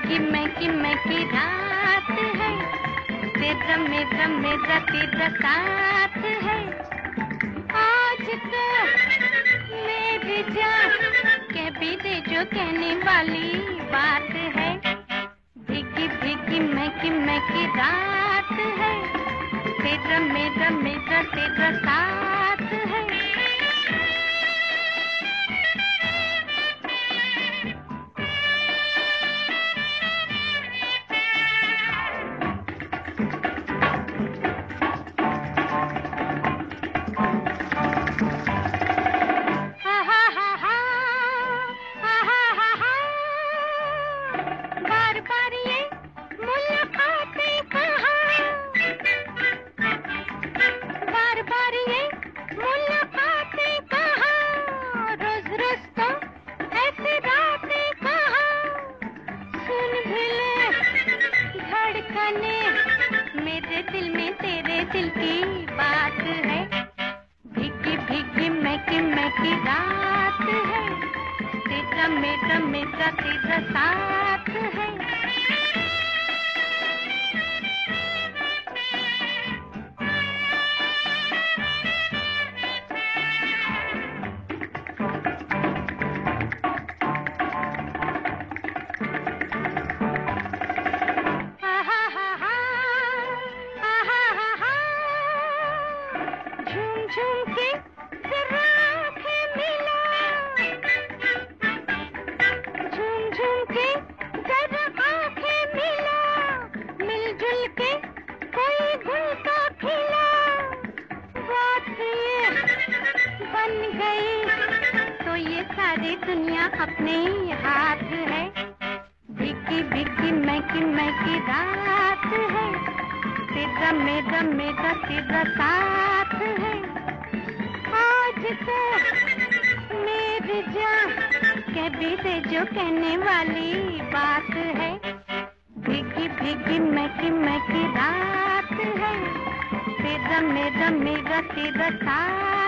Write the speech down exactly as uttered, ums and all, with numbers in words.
भीगी महकी महकी रात है, तेरा मेरा मेरा तेरा साथ है। आज तो मेरी जान कह भी दे जो कहने वाली बात है। भीगी भीगी महकी महकी रात है, तेरा मेरा मेरा तेरा साथ है। मेरे दिल में तेरे दिल की बात है। भीगी भीगी महकी महकी रात है, तेरा मेरा मेरा तेरा साथ है। झूम के जरा आँखें मिला, झूम झूम के जरा आँखें मिला, मिलजुल के कोई गुल का खिला। बात ये बन गई तो ये सारी दुनिया अपने ही हाथ है। भीगी भीगी महकी महकी रात है, तेरा मेरा मेरा तेरा साथ है। आज तो मेरी जान कह भी दे जो कहने वाली बात है। भीगी भीगी महकी महकी रात है, तेरा मेरा मेरा तेरा साथ